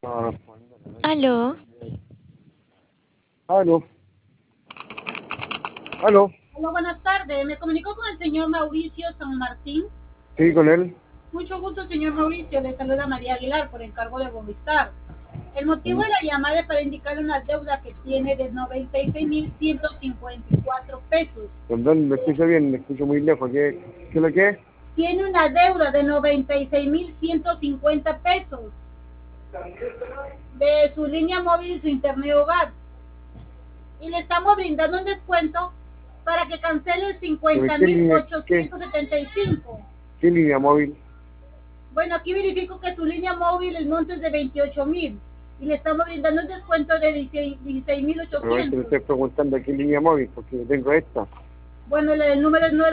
Aló, Aló, aló, Hola, buenas tardes. Me comunico con el señor Mauricio San Martín. sí, con él. Mucho gusto, señor Mauricio. Le saluda María Aguilar por encargo de Movistar. El motivo Mm, de la llamada es para indicarle una deuda que tiene de 96.154 pesos. Perdón, me escucho bien, me escucho muy lejos. ¿Qué es lo que es? Tiene una deuda de 96.150 pesos de su línea móvil y su internet hogar. Y le estamos brindando un descuento para que cancele ¿Sobre cincuenta qué mil línea, ochocientos setenta y cinco. qué línea móvil? Bueno, aquí verifico que su línea móvil el monto es de 28.000 y le estamos brindando un descuento de dieciséis mil Pero eso le ochocientos. estoy preguntando qué línea móvil, porque yo tengo esta. Bueno, el número es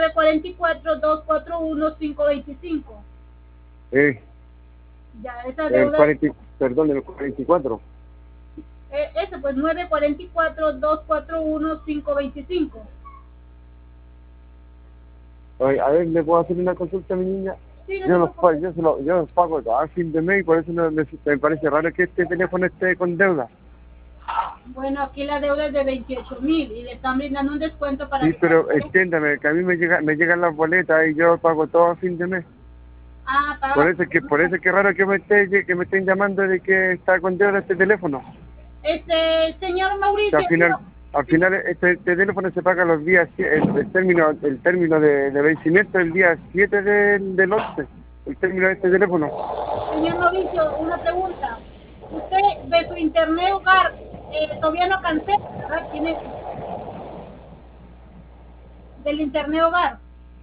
944-241-525. Eh, Ya, esa el deuda, 40, perdón, el 44. eso pues 944-241-525. Oye, a ver, ¿le puedo hacer una consulta a mi niña? Sí, no se preocupe. Yo los pago a fin de mes y por eso me parece raro que este teléfono esté con deuda. Bueno, aquí la deuda es de 28.000 y le están brindando un descuento para Sí, que pero cancele. entiéndame, que a mí me llegan las boletas y yo pago todo a fin de mes. Ah, paga. Por eso es que raro que me estén llamando de que está con deuda este teléfono. Señor Que Mauricio, al sí, final este teléfono se paga los días, el término de vencimiento el día 7 del 11, el término de este teléfono. señor Mauricio, una pregunta. Usted de su internet hogar todavía no cancela, ¿verdad? Tiene del internet hogar.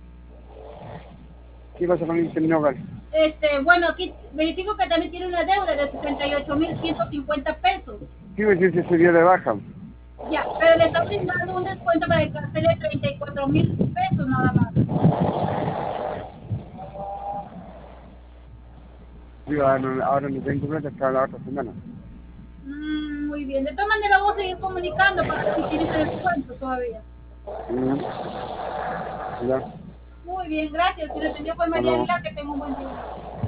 ¿Qué pasa con el internet hogar? Bueno, aquí verifico que también tiene una deuda de 68.150 pesos. Sí, me dice ese día de baja. Ya, pero le está brindando un descuento para que cancele 34.000 pesos nada más. Sí, ahora no tengo plata hasta la otra semana. Muy bien, de todas maneras vamos a seguir comunicando para ver si tiene ese descuento todavía. Mm, ya, Muy bien, gracias. Si le atendió fue hasta María luego. Aguilar, que tenga un buen día.